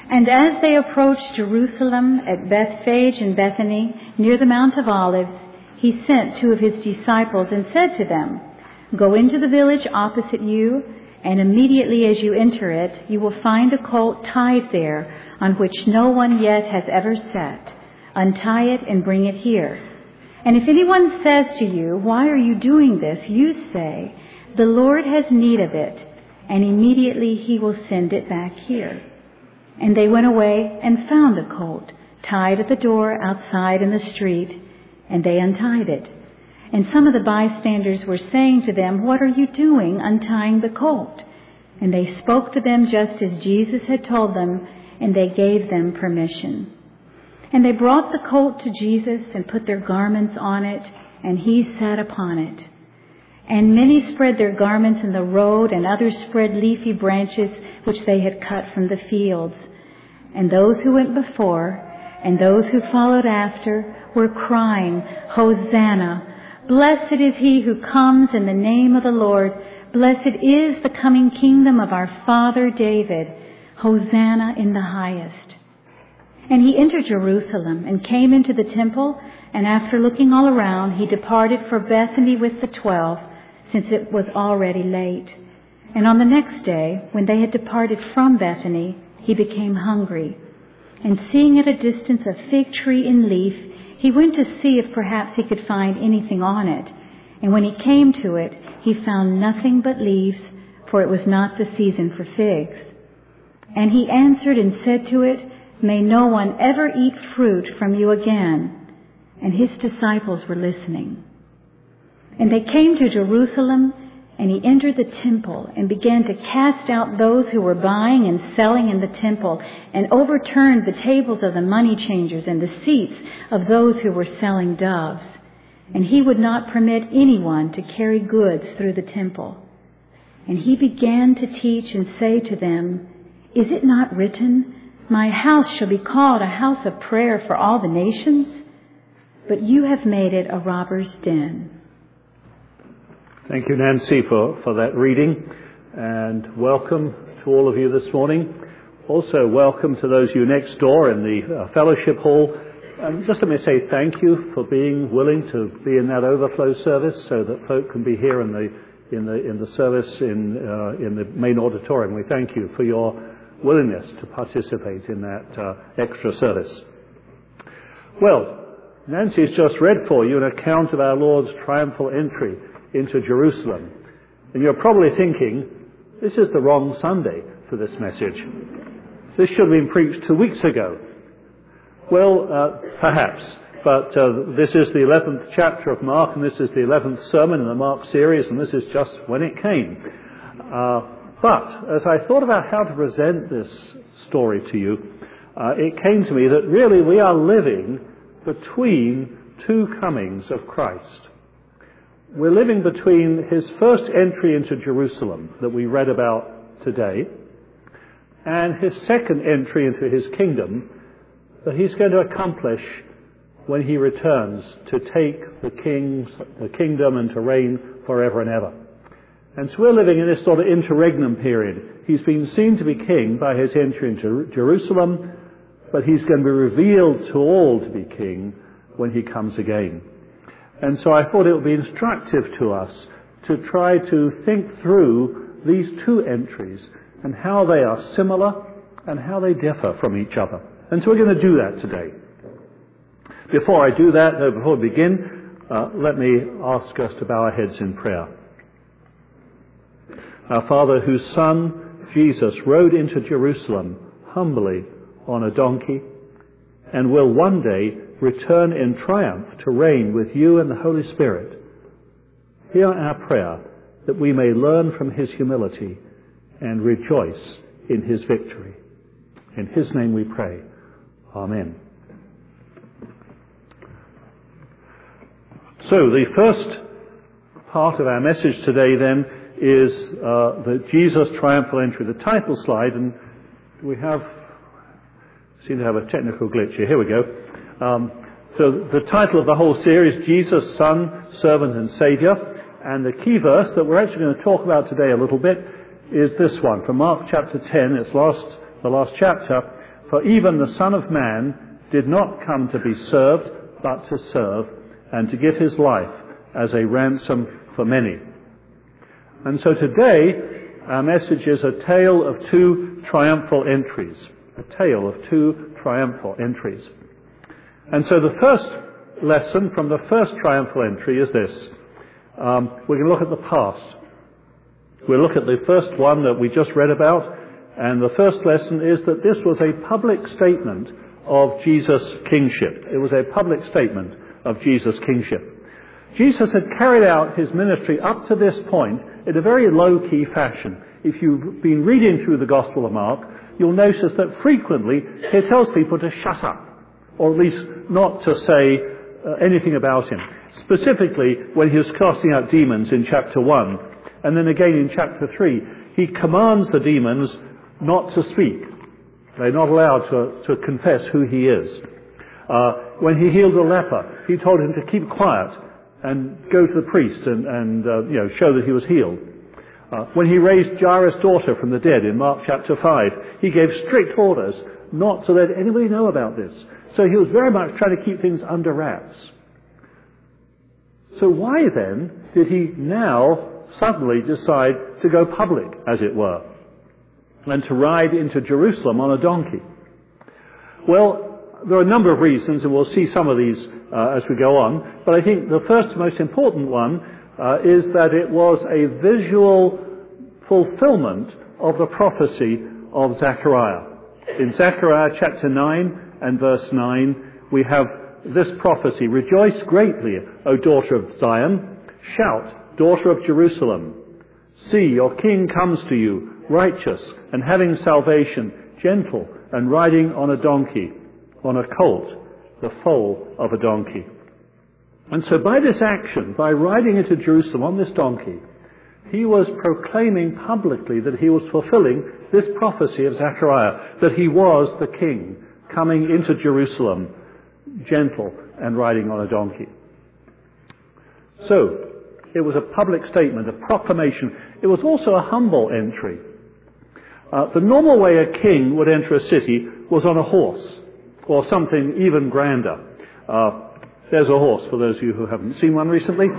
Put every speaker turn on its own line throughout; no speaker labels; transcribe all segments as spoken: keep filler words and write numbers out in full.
And as they approached Jerusalem at Bethphage and Bethany, near the Mount of Olives, he sent two of his disciples and said to them, "Go into the village opposite you, and immediately as you enter it, you will find a colt tied there on which no one yet has ever sat. Untie it and bring it here. And if anyone says to you, 'Why are you doing this?' you say, 'The Lord has need of it,' and immediately he will send it back here." And they went away and found the colt tied at the door outside in the street, and they untied it. And some of the bystanders were saying to them, "What are you doing untying the colt?" And they spoke to them just as Jesus had told them, and they gave them permission. And they brought the colt to Jesus and put their garments on it, and he sat upon it. And many spread their garments in the road, and others spread leafy branches which they had cut from the fields. And those who went before and those who followed after were crying, "Hosanna! Blessed is he who comes in the name of the Lord. Blessed is the coming kingdom of our father David. Hosanna in the highest." And he entered Jerusalem and came into the temple, and after looking all around, he departed for Bethany with the twelve, since it was already late. And on the next day, when they had departed from Bethany, he became hungry. And seeing at a distance a fig tree in leaf, he went to see if perhaps he could find anything on it. And when he came to it, he found nothing but leaves, for it was not the season for figs. And he answered and said to it, "May no one ever eat fruit from you again." And his disciples were listening. And they came to Jerusalem, and he entered the temple and began to cast out those who were buying and selling in the temple, and overturned the tables of the money changers and the seats of those who were selling doves. And he would not permit anyone to carry goods through the temple. And he began to teach and say to them, "Is it not written, 'My house shall be called a house of prayer for all the nations'? But you have made it a robber's den."
Thank you, Nancy, for, for that reading, and welcome to all of you this morning. Also, welcome to those of you next door in the uh, fellowship hall. And just let me say thank you for being willing to be in that overflow service, so that folk can be here in the in the in the service in uh, in the main auditorium. We thank you for your willingness to participate in that uh, extra service. Well, Nancy's just read for you an account of our Lord's triumphal entry into Jerusalem. And you're probably thinking, this is the wrong Sunday for this message. This should have been preached two weeks ago. Well, uh, perhaps. But uh, this is the eleventh chapter of Mark, and this is the eleventh sermon in the Mark series, and this is just when it came. Uh, but as I thought about how to present this story to you, uh, it came to me that really we are living between two comings of Christ. We're living between his first entry into Jerusalem that we read about today and his second entry into his kingdom that he's going to accomplish when he returns to take the king's, the kingdom and to reign forever and ever. And so we're living in this sort of interregnum period. He's been seen to be king by his entry into Jerusalem, but he's going to be revealed to all to be king when he comes again. And so I thought it would be instructive to us to try to think through these two entries and how they are similar and how they differ from each other. And so we're going to do that today. Before I do that, though, before we begin, uh, let me ask us to bow our heads in prayer. Our Father, whose Son, Jesus, rode into Jerusalem humbly on a donkey and will one day return in triumph to reign with you and the Holy Spirit, hear our prayer that we may learn from his humility and rejoice in his victory. In his name we pray. Amen. So the first part of our message today then is uh, the Jesus triumphal entry, the title slide, and we have seem to have a technical glitch here. Here we go. Um, so the title of the whole series, Jesus, Son, Servant and Saviour, and the key verse that we're actually going to talk about today a little bit is this one from Mark chapter ten. It's last the last chapter, For even the Son of Man did not come to be served, but to serve, and to give his life as a ransom for many. And so today, our message is a tale of two triumphal entries. A tale of two triumphal entries. And so the first lesson from the first triumphal entry is this. Um, we're going to look at the past. We'll look at the first one that we just read about, and the first lesson is that this was a public statement of Jesus' kingship. It was a public statement of Jesus' kingship. Jesus had carried out his ministry up to this point in a very low-key fashion. If you've been reading through the Gospel of Mark, you'll notice that frequently he tells people to shut up, or at least not to say uh, anything about him. Specifically, when he was casting out demons in chapter one, and then again in chapter three, he commands the demons not to speak. They're not allowed to, to confess who he is. Uh, when he healed a leper, he told him to keep quiet and go to the priest and, and uh, you know, show that he was healed. Uh, when he raised Jairus' daughter from the dead in Mark chapter five, he gave strict orders not to let anybody know about this. So he was very much trying to keep things under wraps. So why then did he now suddenly decide to go public, as it were, and to ride into Jerusalem on a donkey? Well, there are a number of reasons, and we'll see some of these uh, as we go on, but I think the first most important one uh, is that it was a visual fulfillment of the prophecy of Zechariah. In Zechariah chapter nine and verse nine, we have this prophecy: "Rejoice greatly, O daughter of Zion. Shout, daughter of Jerusalem. See, your king comes to you, righteous and having salvation, gentle and riding on a donkey, on a colt, the foal of a donkey." And so by this action, by riding into Jerusalem on this donkey, he was proclaiming publicly that he was fulfilling this prophecy of Zechariah, that he was the king coming into Jerusalem, gentle and riding on a donkey. So, it was a public statement, a proclamation. It was also a humble entry. Uh, the normal way a king would enter a city was on a horse, or something even grander. Uh, there's a horse, for those of you who haven't seen one recently.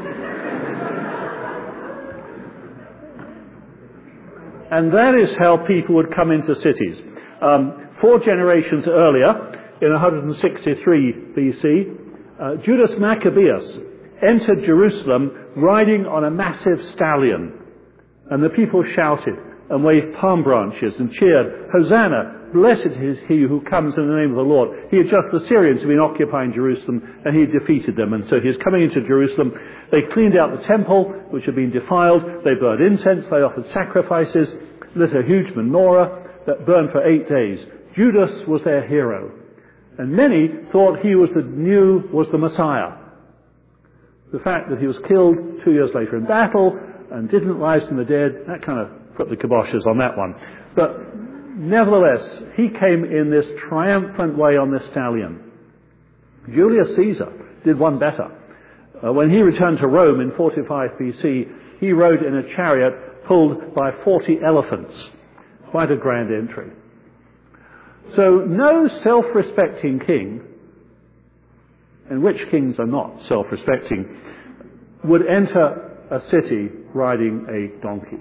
And that is how people would come into cities. Um, four generations earlier, in one sixty-three B C, uh, Judas Maccabeus entered Jerusalem riding on a massive stallion. And the people shouted and waved palm branches and cheered, "Hosanna, blessed is he who comes in the name of the Lord." He had just, the Syrians had been occupying Jerusalem, and he defeated them. And so he was coming into Jerusalem. They cleaned out the temple, which had been defiled. They burned incense. They offered sacrifices. Lit a huge menorah that burned for eight days. Judas was their hero. And many thought he was the new, was the Messiah. The fact that he was killed two years later in battle and didn't rise from the dead, that kind of put the kiboshes on that one. But nevertheless, he came in this triumphant way on this stallion. Julius Caesar did one better. Uh, when he returned to Rome in forty-five B C, he rode in a chariot pulled by forty elephants. Quite a grand entry. So no self-respecting king, and which kings are not self-respecting, would enter a city riding a donkey.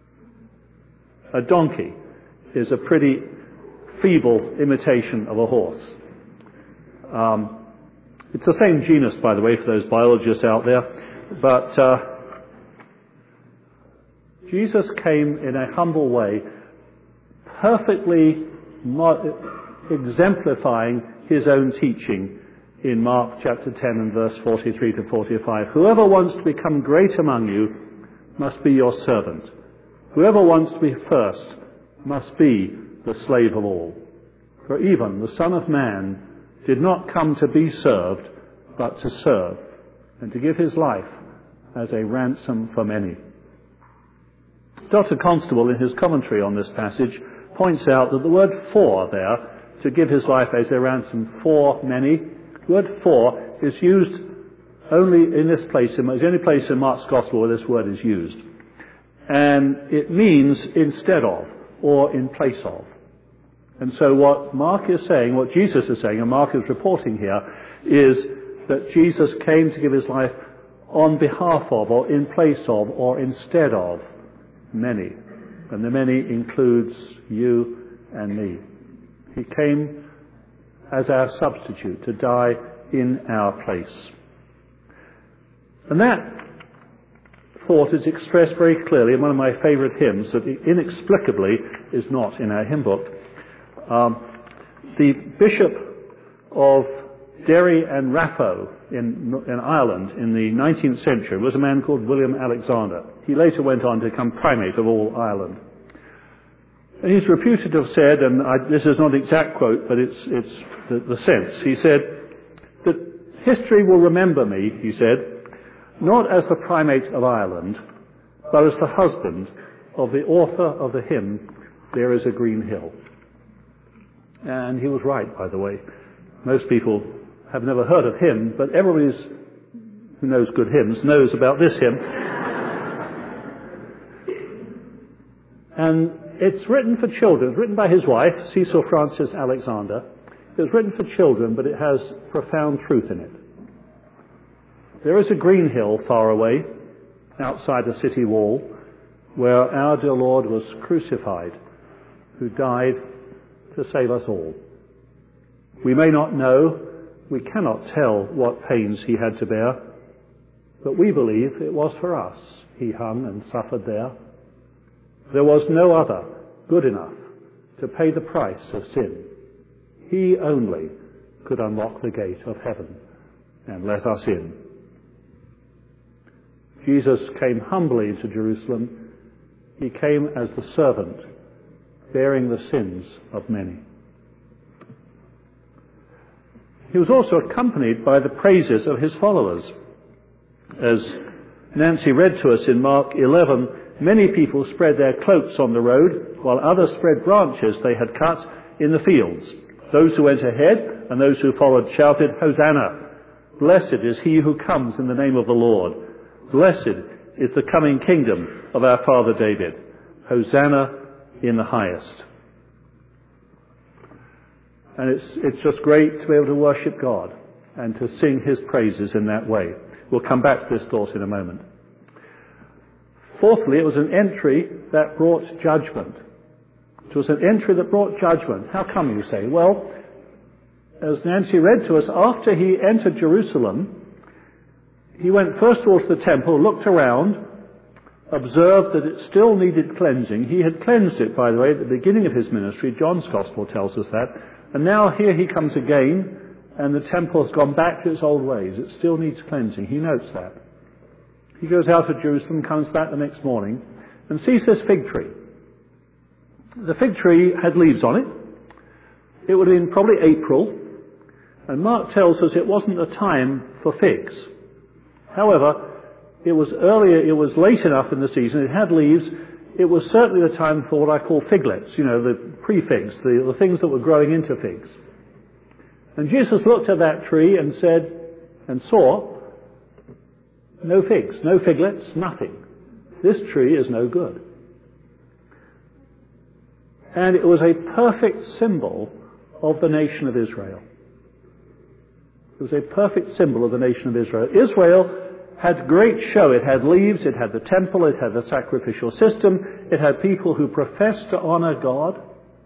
A donkey is a pretty feeble imitation of a horse. Um, it's the same genus, by the way, for those biologists out there, but uh, Jesus came in a humble way, perfectly exemplifying his own teaching in Mark chapter ten and verse forty-three to forty-five. "Whoever wants to become great among you must be your servant. Whoever wants to be first must be the slave of all. For even the Son of Man did not come to be served, but to serve, and to give his life as a ransom for many." Doctor Constable, in his commentary on this passage, points out that the word "for" there, to give his life as a ransom for many, the word "for" is used only in this place, it's the only place in Mark's Gospel where this word is used. And it means instead of, or in place of. And so what Mark is saying, what Jesus is saying, and Mark is reporting here, is that Jesus came to give his life on behalf of, or in place of, or instead of many. And the many includes you and me. He came as our substitute to die in our place. And that thought is expressed very clearly in one of my favourite hymns that inexplicably is not in our hymn book. Um, the Bishop of Derry and Raphoe in, in Ireland in the nineteenth century was a man called William Alexander. He later went on to become primate of all Ireland. And he's reputed to have said, and I, this is not an exact quote, but it's, it's the, the sense, he said that history will remember me, he said, not as the primate of Ireland, but as the husband of the author of the hymn, There is a Green Hill. And he was right, by the way. Most people have never heard of him, but everybody who knows good hymns knows about this hymn. And it's written for children. It's written by his wife, Cecil Frances Alexander. It's written for children, but it has profound truth in it. There is a green hill far away, outside the city wall, where our dear Lord was crucified, who died to save us all. We may not know, we cannot tell what pains he had to bear, but we believe it was for us he hung and suffered there. There was no other good enough to pay the price of sin. He only could unlock the gate of heaven and let us in. Jesus came humbly into Jerusalem. He came as the servant, bearing the sins of many. He was also accompanied by the praises of his followers. As Nancy read to us in Mark eleven, many people spread their cloaks on the road, while others spread branches they had cut in the fields. Those who went ahead and those who followed shouted, Hosanna! Blessed is he who comes in the name of the Lord. Blessed is the coming kingdom of our father David. Hosanna in the highest. And it's, it's just great to be able to worship God and to sing his praises in that way. We'll come back to this thought in a moment. Fourthly, it was an entry that brought judgment. It was an entry that brought judgment. How come, you say? Well, as Nancy read to us, after he entered Jerusalem, he went first of all to the temple, looked around, observed that it still needed cleansing. He had cleansed it, by the way, at the beginning of his ministry. John's Gospel tells us that. And now here he comes again, and the temple has gone back to its old ways. It still needs cleansing. He notes that. He goes out of Jerusalem, comes back the next morning, and sees this fig tree. The fig tree had leaves on it. It would have been probably April, and Mark tells us it wasn't a time for figs. However, it was earlier, it was late enough in the season, it had leaves. It was certainly the time for what I call figlets, you know, the pre-figs, the, the things that were growing into figs. And Jesus looked at that tree and said, and saw, no figs, no figlets, nothing. This tree is no good. And it was a perfect symbol of the nation of Israel. It was a perfect symbol of the nation of Israel. Israel had great show. It had leaves, it had the temple, it had the sacrificial system, it had people who professed to honor God.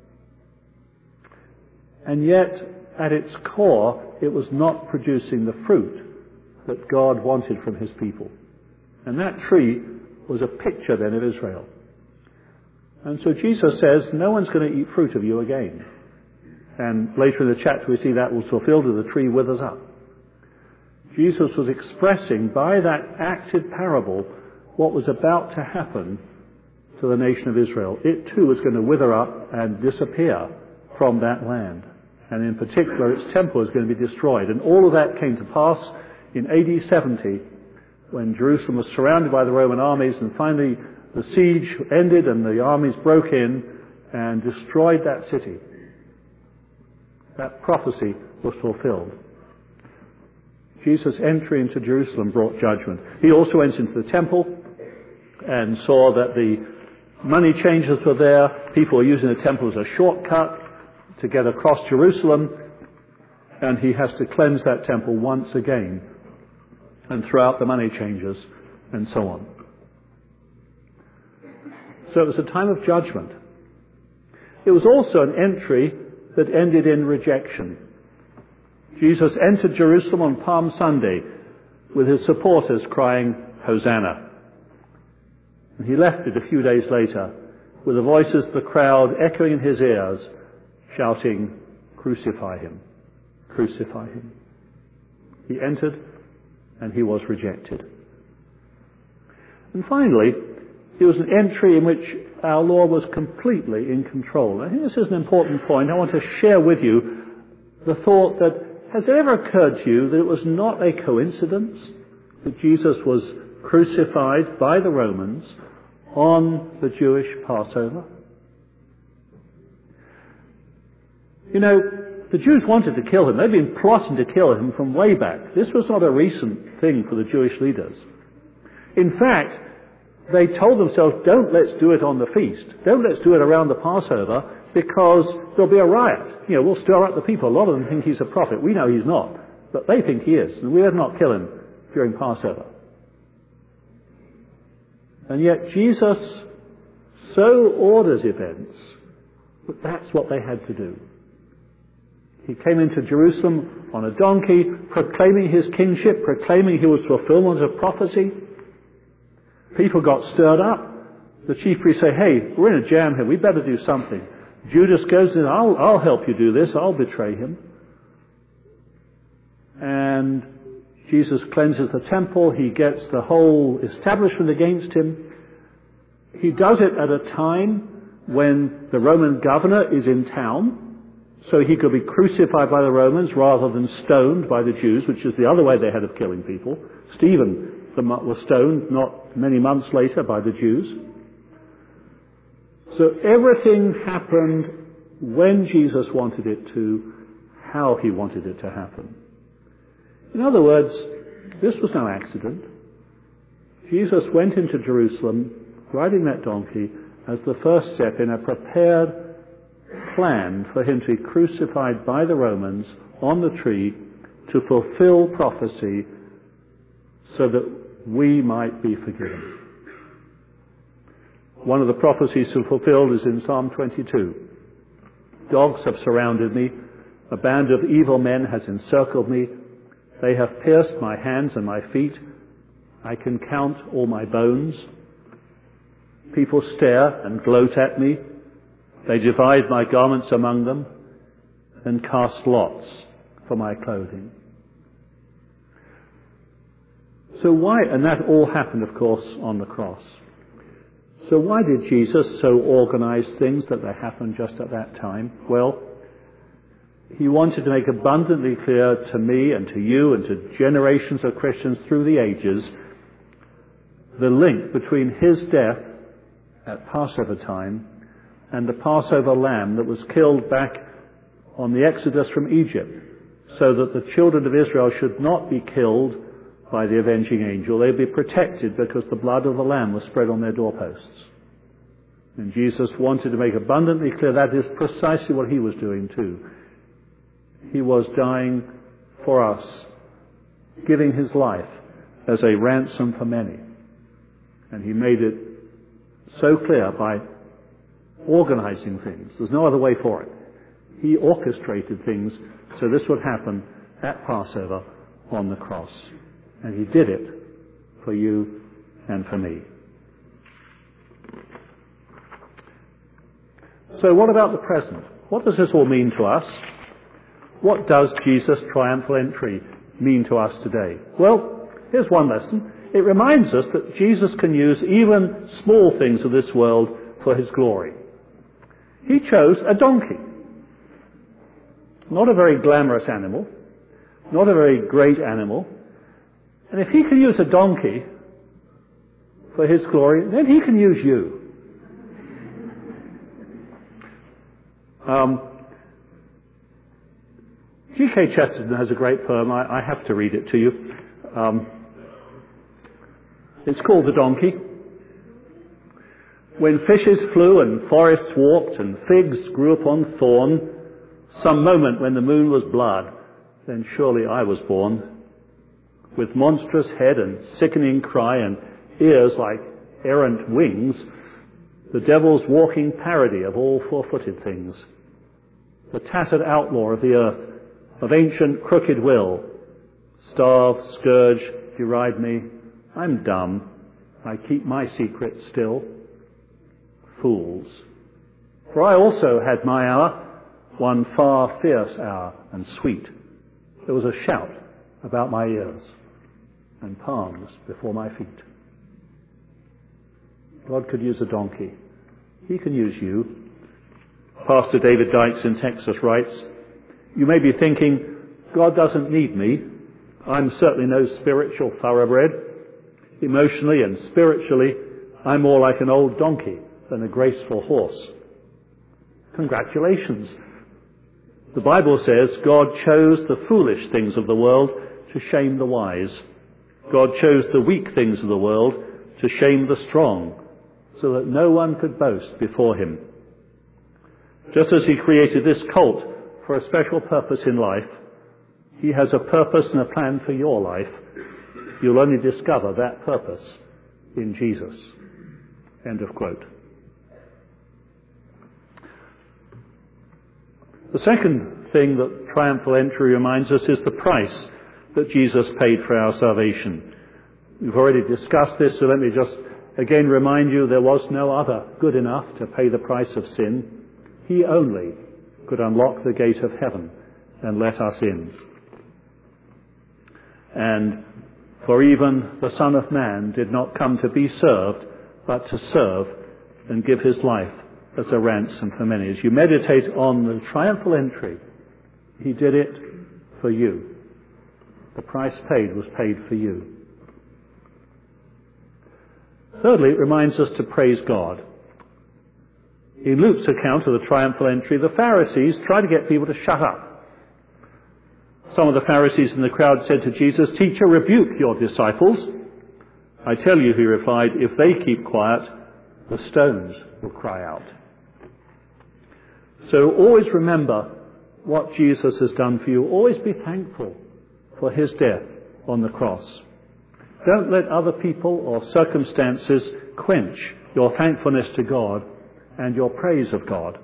And yet, at its core, it was not producing the fruit that God wanted from his people. And that tree was a picture then of Israel. And so Jesus says, no one's going to eat fruit of you again. And later in the chapter we see that was fulfilled as the tree withers up. Jesus was expressing by that acted parable what was about to happen to the nation of Israel. It too was going to wither up and disappear from that land. And in particular, its temple was going to be destroyed. And all of that came to pass in A D seventy, when Jerusalem was surrounded by the Roman armies, and finally the siege ended and the armies broke in and destroyed that city. That prophecy was fulfilled. Jesus' entry into Jerusalem brought judgment. He also went into the temple and saw that the money changers were there. People were using the temple as a shortcut. to get across Jerusalem, and he has to cleanse that temple once again and throw out the money changers and so on. So it was a time of judgment. It was also an entry that ended in rejection. Jesus entered Jerusalem on Palm Sunday with his supporters crying, "Hosanna." And he left it a few days later with the voices of the crowd echoing in his ears, shouting, "Crucify him, crucify him." He entered and he was rejected. And finally, it was an entry in which our Lord was completely in control. I think this is an important point. I want to share with you the thought that, has it ever occurred to you that it was not a coincidence that Jesus was crucified by the Romans on the Jewish Passover? You know, the Jews wanted to kill him. They'd been plotting to kill him from way back. This was not a recent thing for the Jewish leaders. In fact, they told themselves, don't let's do it on the feast. Don't let's do it around the Passover, because there'll be a riot. You know, we'll stir up the people. A lot of them think he's a prophet. We know he's not, but they think he is, and we better not kill him during Passover. And yet Jesus so orders events that that's what they had to do. He came into Jerusalem on a donkey, proclaiming his kingship, proclaiming he was fulfillment of prophecy. People got stirred up. The chief priests say, hey, we're in a jam here. We better do something. Judas goes in, I'll, I'll help you do this. I'll betray him. And Jesus cleanses the temple. He gets the whole establishment against him. He does it at a time when the Roman governor is in town, so he could be crucified by the Romans rather than stoned by the Jews, which is the other way they had of killing people. Stephen was stoned not many months later by the Jews. So everything happened when Jesus wanted it to, how he wanted it to happen. In other words, this was no accident. Jesus went into Jerusalem riding that donkey as the first step in a prepared plan for him to be crucified by the Romans on the tree to fulfill prophecy so that we might be forgiven. One of the prophecies fulfilled is in Psalm twenty-two. Dogs have surrounded me. A band of evil men has encircled me. They have pierced my hands and my feet. I can count all my bones. People stare and gloat at me. They divide my garments among them and cast lots for my clothing. So why, and that all happened, of course, on the cross. So why did Jesus so organize things that they happened just at that time? Well, he wanted to make abundantly clear to me and to you and to generations of Christians through the ages the link between his death at Passover time and the Passover lamb that was killed back on the Exodus from Egypt, so that the children of Israel should not be killed by the avenging angel. They'd be protected because the blood of the lamb was spread on their doorposts. And Jesus wanted to make abundantly clear that is precisely what he was doing too. He was dying for us, giving his life as a ransom for many. And he made it so clear by organizing things. There's no other way for it. He orchestrated things so this would happen at Passover on the cross. And he did it for you and for me. So what about the present? What does this all mean to us? What does Jesus' triumphal entry mean to us today? Well, here's one lesson. It reminds us that Jesus can use even small things of this world for his glory. He chose a donkey. Not a very glamorous animal. Not a very great animal. And if he can use a donkey for his glory, then he can use you. Um, G K Chesterton has a great poem. I, I have to read it to you. Um, it's called The Donkey. When fishes flew and forests walked and figs grew upon thorn, Some moment when the moon was blood, then surely I was born. With monstrous head and sickening cry and ears like errant wings, the devil's walking parody of all four-footed things, the tattered outlaw of the earth, of ancient crooked will, starve, scourge, deride me. I'm dumb. I keep my secret still. Fools. For I also had my hour, one far fierce hour and sweet. There was a shout about my ears and palms before my feet. God could use a donkey. He can use you. Pastor David Dykes in Texas writes, you may be thinking, God doesn't need me. I'm certainly no spiritual thoroughbred. Emotionally and spiritually, I'm more like an old donkey than a graceful horse. Congratulations. The Bible says God chose the foolish things of the world to shame the wise. God chose the weak things of the world to shame the strong, so that no one could boast before him. Just as he created this cult for a special purpose in life, he has a purpose and a plan for your life. You'll only discover that purpose in Jesus. End of quote. The second thing that triumphal entry reminds us is the price that Jesus paid for our salvation. We've already discussed this, so let me just again remind you there was no other good enough to pay the price of sin. He only could unlock the gate of heaven and let us in. And for even the Son of Man did not come to be served, but to serve and give his life as a ransom for many. As you meditate on the triumphal entry, he did it for you. The price paid was paid for you. Thirdly, it reminds us to praise God. In Luke's account of the triumphal entry, the Pharisees tried to get people to shut up. Some of the Pharisees in the crowd said to Jesus, "Teacher, rebuke your disciples." "I tell you," he replied, "if they keep quiet, the stones will cry out." So always remember what Jesus has done for you. Always be thankful for his death on the cross. Don't let other people or circumstances quench your thankfulness to God and your praise of God.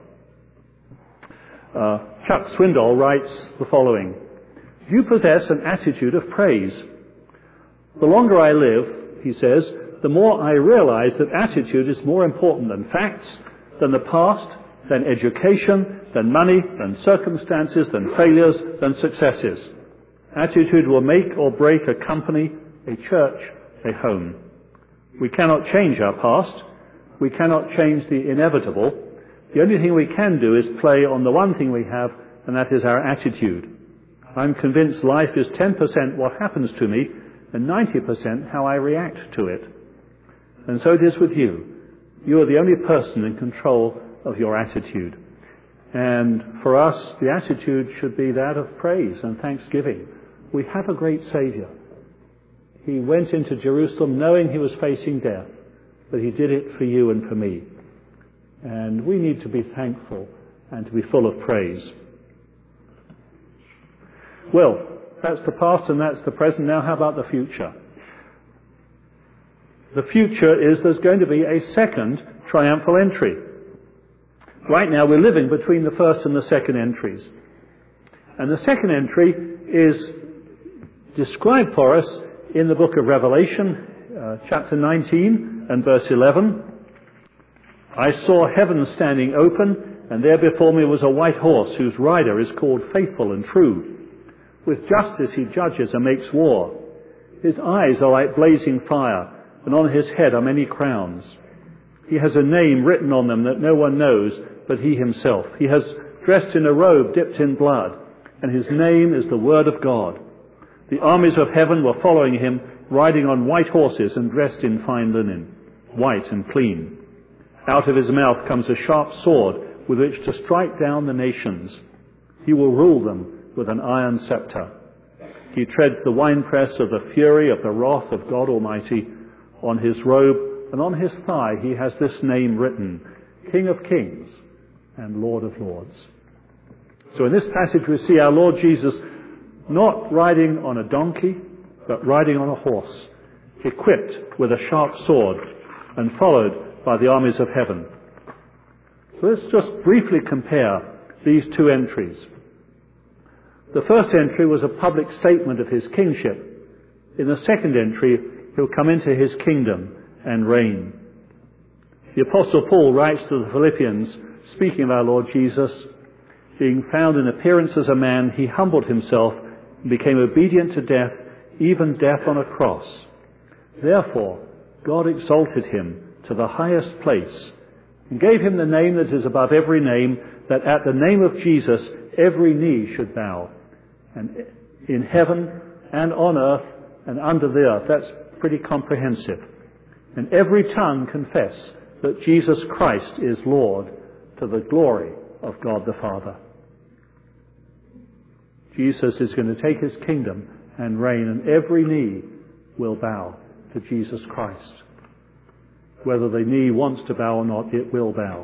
Uh, Chuck Swindoll writes the following: "You possess an attitude of praise. The longer I live," he says, "the more I realize that attitude is more important than facts, than the past, than education, than money, than circumstances, than failures, than successes. Attitude will make or break a company, a church, a home. We cannot change our past. We cannot change the inevitable. The only thing we can do is play on the one thing we have, and that is our attitude. I'm convinced life is ten percent what happens to me and ninety percent how I react to it. And so it is with you. You are the only person in control of your attitude. And for us, the attitude should be that of praise and thanksgiving. We have a great Saviour. He went into Jerusalem knowing he was facing death, but he did it for you and for me. And we need to be thankful and to be full of praise. Well, that's the past and that's the present. Now how about the future? The future is there's going to be a second triumphal entry. Right now we're living between the first and the second entries. And the second entry is described for us in the book of Revelation, uh, chapter nineteen and verse eleven. "I saw heaven standing open, and there before me was a white horse whose rider is called Faithful and True. With justice he judges and makes war. His eyes are like blazing fire, and on his head are many crowns. He has a name written on them that no one knows but he himself. He has dressed in a robe dipped in blood, and his name is the Word of God. The armies of heaven were following him, riding on white horses and dressed in fine linen, white and clean. Out of his mouth comes a sharp sword with which to strike down the nations. He will rule them with an iron scepter. He treads the winepress of the fury of the wrath of God Almighty. On his robe and on his thigh he has this name written, King of Kings and Lord of Lords." So in this passage we see our Lord Jesus not riding on a donkey, but riding on a horse, equipped with a sharp sword and followed by the armies of heaven. So let's just briefly compare these two entries. The first entry was a public statement of his kingship. In the second entry, he'll come into his kingdom and reign. The Apostle Paul writes to the Philippians, speaking of our Lord Jesus, being found in appearance as a man, he humbled himself and became obedient to death, even death on a cross. Therefore, God exalted him to the highest place and gave him the name that is above every name, that at the name of Jesus every knee should bow, and in heaven and on earth and under the earth. That's pretty comprehensive. And every tongue confess that Jesus Christ is Lord, to the glory of God the Father. Jesus is going to take his kingdom and reign, and every knee will bow to Jesus Christ. Whether the knee wants to bow or not, it will bow.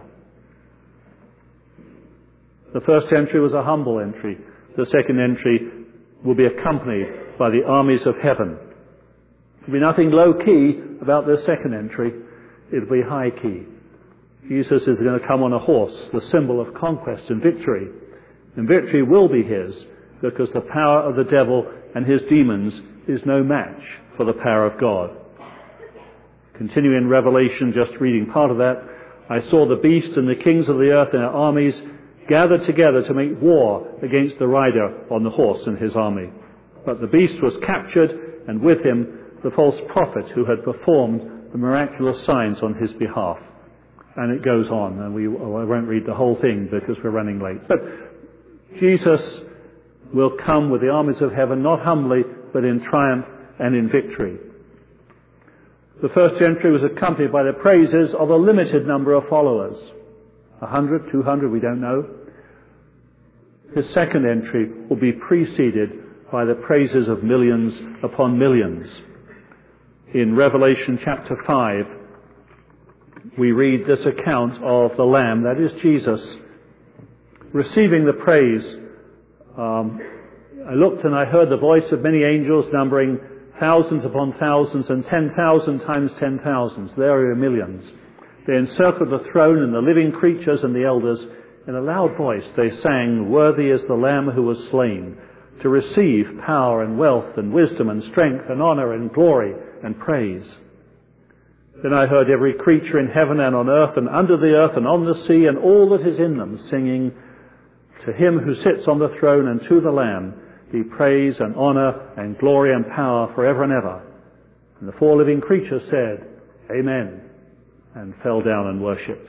The first entry was a humble entry. The second entry will be accompanied by the armies of heaven. There will be nothing low-key about the second entry. It will be high-key. Jesus is going to come on a horse, the symbol of conquest and victory. And victory will be his, because the power of the devil and his demons is no match for the power of God. Continuing in Revelation, just reading part of that, I saw the beast and the kings of the earth and their armies gathered together to make war against the rider on the horse and his army. But the beast was captured, and with him the false prophet who had performed the miraculous signs on his behalf. And it goes on, and we, well, I won't read the whole thing because we're running late. But Jesus will come with the armies of heaven, not humbly, but in triumph and in victory. The first entry was accompanied by the praises of a limited number of followers. A hundred, two hundred, we don't know. His second entry will be preceded by the praises of millions upon millions. In Revelation chapter five, we read this account of the Lamb, that is Jesus, receiving the praise. Um, I looked and I heard the voice of many angels numbering thousands upon thousands and ten thousand times ten thousands. There are millions. They encircled the throne and the living creatures and the elders. In a loud voice they sang, "Worthy is the Lamb who was slain, to receive power and wealth and wisdom and strength and honor and glory and praise." Then I heard every creature in heaven and on earth and under the earth and on the sea and all that is in them singing, "To him who sits on the throne and to the Lamb be praise and honor and glory and power forever and ever." And the four living creatures said, "Amen," and fell down and worshipped.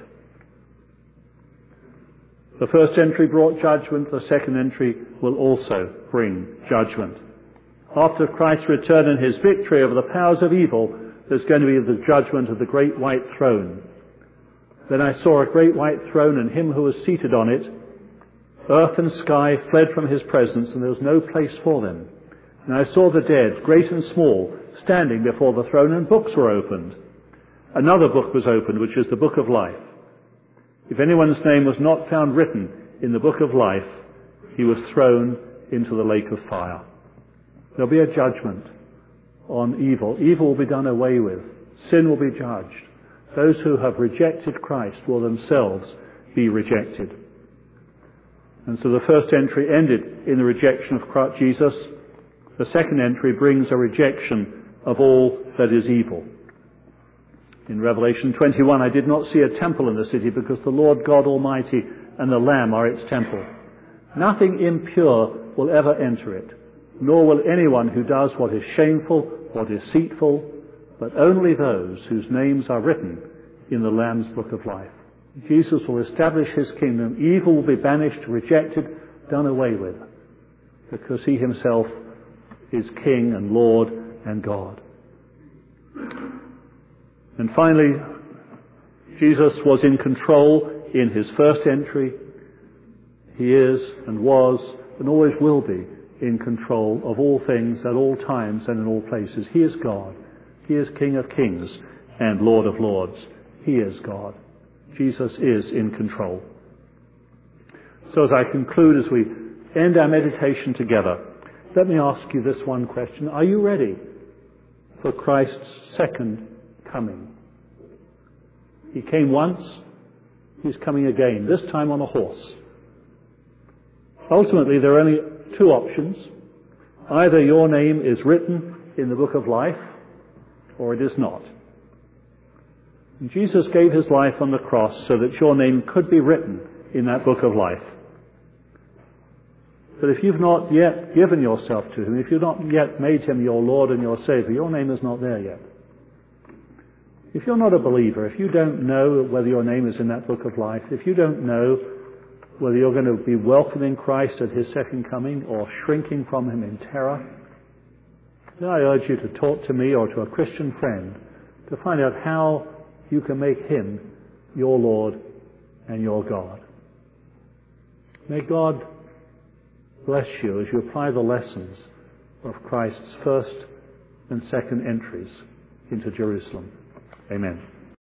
The first entry brought judgment. The second entry will also bring judgment. After Christ's return and his victory over the powers of evil, there's going to be the judgment of the great white throne. Then I saw a great white throne and him who was seated on it. Earth and sky fled from his presence, and there was no place for them. And I saw the dead, great and small, standing before the throne, and books were opened. Another book was opened, which is the book of life. If anyone's name was not found written in the book of life, he was thrown into the lake of fire. There'll be a judgment on evil. Evil will be done away with. Sin will be judged. Those who have rejected Christ will themselves be rejected. And so the first entry ended in the rejection of Jesus. The second entry brings a rejection of all that is evil. In Revelation twenty-one, I did not see a temple in the city, because the Lord God Almighty and the Lamb are its temple. Nothing impure will ever enter it, nor will anyone who does what is shameful or deceitful, but only those whose names are written in the Lamb's book of life. Jesus will establish his kingdom. Evil will be banished, rejected, done away with, because he himself is King and Lord and God. And finally, Jesus was in control in his first entry. He is and was and always will be in control of all things at all times and in all places. He is God. He is King of kings and Lord of lords. He is God. Jesus is in control. So as I conclude, as we end our meditation together, let me ask you this one question. Are you ready for Christ's second coming? He came once, he's coming again, this time on a horse. Ultimately, there are only two options. Either your name is written in the book of life, or it is not. And Jesus gave his life on the cross so that your name could be written in that book of life. But if you've not yet given yourself to him, if you've not yet made him your Lord and your Savior, your name is not there yet. If you're not a believer, if you don't know whether your name is in that book of life, if you don't know whether you're going to be welcoming Christ at his second coming or shrinking from him in terror, then I urge you to talk to me or to a Christian friend to find out how you can make him your Lord and your God. May God bless you as you apply the lessons of Christ's first and second entries into Jerusalem. Amen.